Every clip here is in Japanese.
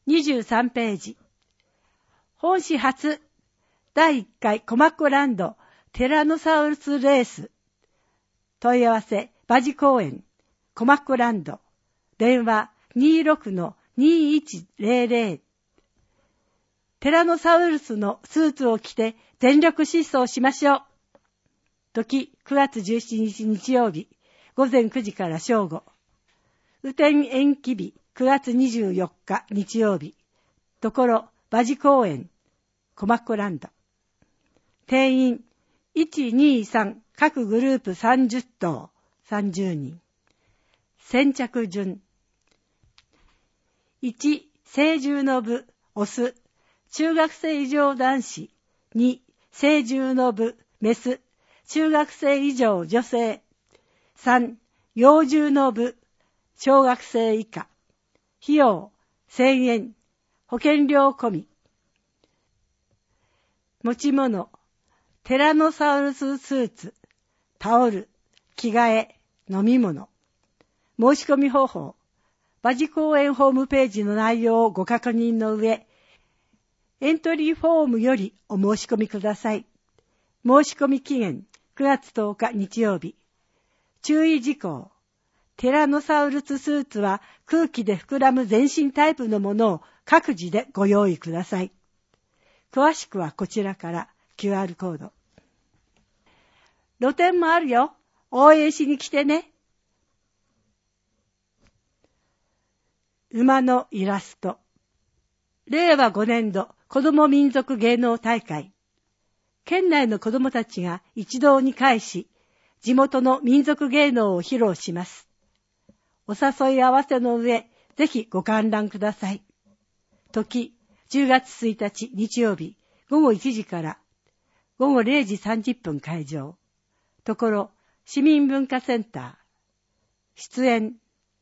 23ページ。本誌初第1回コマッコランドティラノサウルスレース。問い合わせ馬事公園コマッコランド。電話 26-2100。ティラノサウルスのスーツを着て全力疾走しましょう。時9月17日日曜日午前9時から正午。雨天延期日9月24日日曜日。ところ馬事公園コマッコランド。定員1、2、3各グループ30頭30人。先着順。1、成獣の部オス中学生以上男子。2、成獣の部メス中学生以上女性。3、幼獣の部小学生以下。費用1000円。保険料込み。持ち物ティラノサウルススーツ、タオル、着替え、飲み物。申し込み方法馬事公園ホームページの内容をご確認の上、エントリーフォームよりお申し込みください。申し込み期限9月10日日曜日。注意事項。ティラノサウルススーツは空気で膨らむ全身タイプのものを各自でご用意ください。詳しくはこちらから QR コード。露店もあるよ。応援しに来てね。馬のイラスト。令和5年度子ども民族芸能大会。県内の子どもたちが一堂に会し、地元の民族芸能を披露します。お誘い合わせの上、ぜひご観覧ください。時、10月1日日曜日、午後1時から午後0時30分開場。ところ、市民文化センター。出演、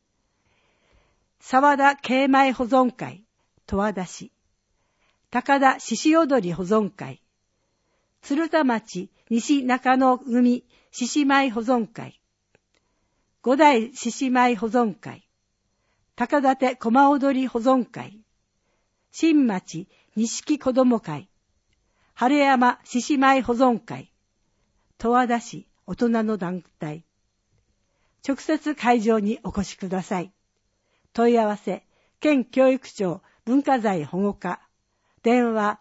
沢田慶米保存会、十和田市。高田獅子踊り保存会。鶴田町西中野組獅子舞保存会。五代獅子舞保存会。高立駒踊り保存会。新町錦子ども会。晴山獅子舞保存会。十和田市大人の団体。直接会場にお越しください。問い合わせ、県教育庁文化財保護課。電話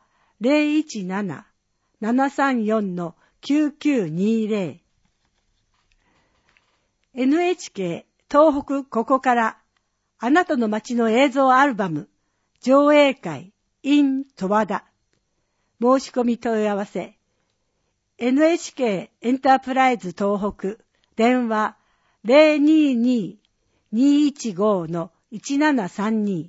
017-734-9920。NHK 東北ここからあなたの街の映像アルバム上映会 in 十和田。申し込み問い合わせ NHK エンタープライズ東北電話 022-215-1732。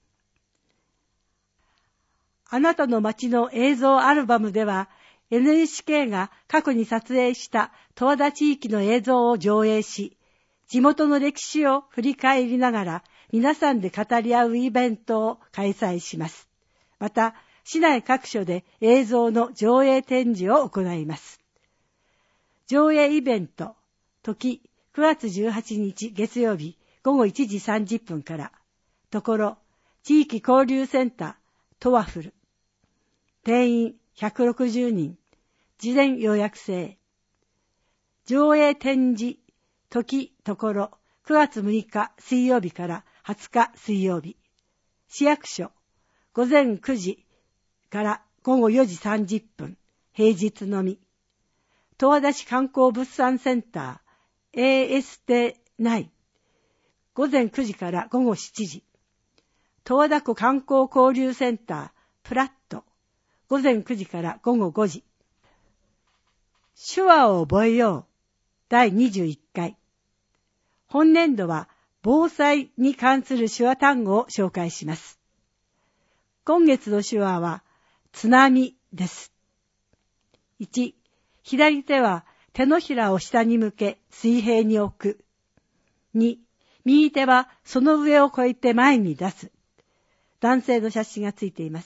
あなたの街の映像アルバムでは NHK が過去に撮影した十和田地域の映像を上映し、地元の歴史を振り返りながら皆さんで語り合うイベントを開催します。また、市内各所で映像の上映展示を行います。上映イベント、時9月18日月曜日午後1時30分から、ところ、地域交流センター、トワフル。定員160人、事前予約制。上映展示、時、ところ、9月6日水曜日から20日水曜日。市役所、午前9時から午後4時30分、平日のみ。十和田市観光物産センター、AST 内、午前9時から午後7時。十和田湖観光交流センター、プラット、午前9時から午後5時。手話を覚えよう。第21回。本年度は防災に関する手話単語を紹介します。今月の手話は津波です。1、左手は手のひらを下に向け水平に置く。2、右手はその上を越えて前に出す。男性の写真がついています。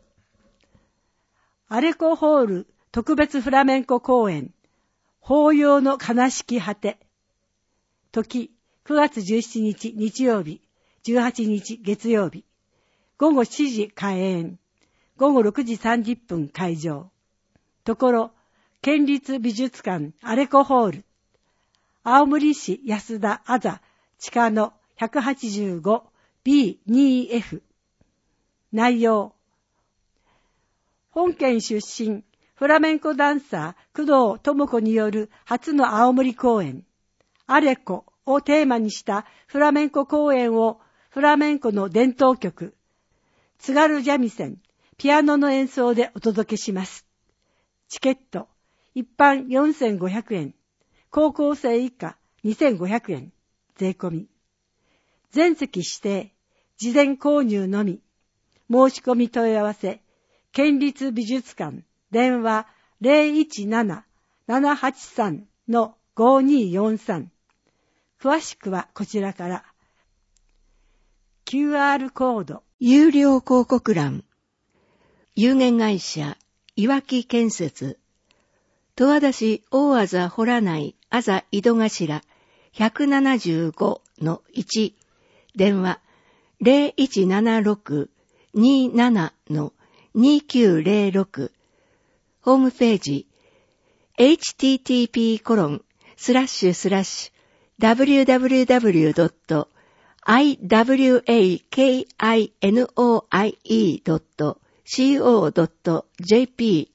アレコホール特別フラメンコ公演、法要の悲しき果て。時、9月17日日曜日、18日月曜日。 午後7時開演。午後6時30分会場。ところ、県立美術館アレコホール。青森市安田あざ地下の 185B2F。内容。本県出身、フラメンコダンサー工藤智子による初の青森公演。アレコをテーマにしたフラメンコ公演をフラメンコの伝統曲、津軽三味線、ピアノの演奏でお届けします。チケット、一般4500円、高校生以下2500円、税込み。全席指定、事前購入のみ。申し込み問い合わせ、県立美術館、電話 017-783-5243。詳しくはこちらから。QR コード。 有料広告欄。有限会社、いわき建設。十和田市大あざ洞内あざ井戸頭 175-1。電話 0176-27-2906。ホームページ http://www.iwakinoie.co.jp/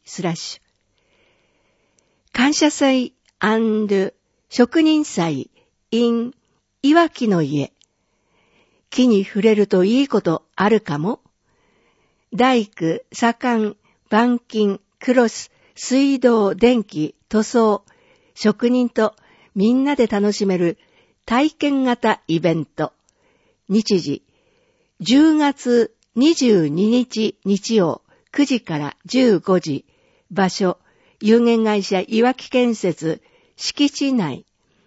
感謝祭&職人祭 in いわきの家。木に触れるといいことあるかも。大工、左官、板金、クロス、水道、電気、塗装、職人とみんなで楽しめる体験型イベント。日時、10月22日日曜9時から15時。場所、有限会社いわき建設敷地内。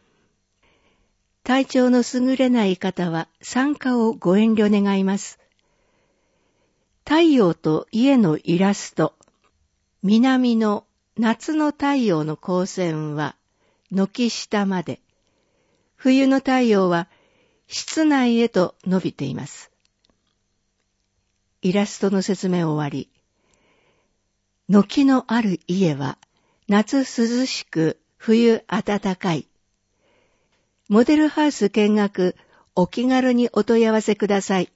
体調の優れない方は参加をご遠慮願います。太陽と家のイラスト。南の夏の太陽の光線は軒下まで。冬の太陽は室内へと伸びています。イラストの説明終わり。軒のある家は夏涼しく冬暖かい。モデルハウス見学お気軽にお問い合わせください。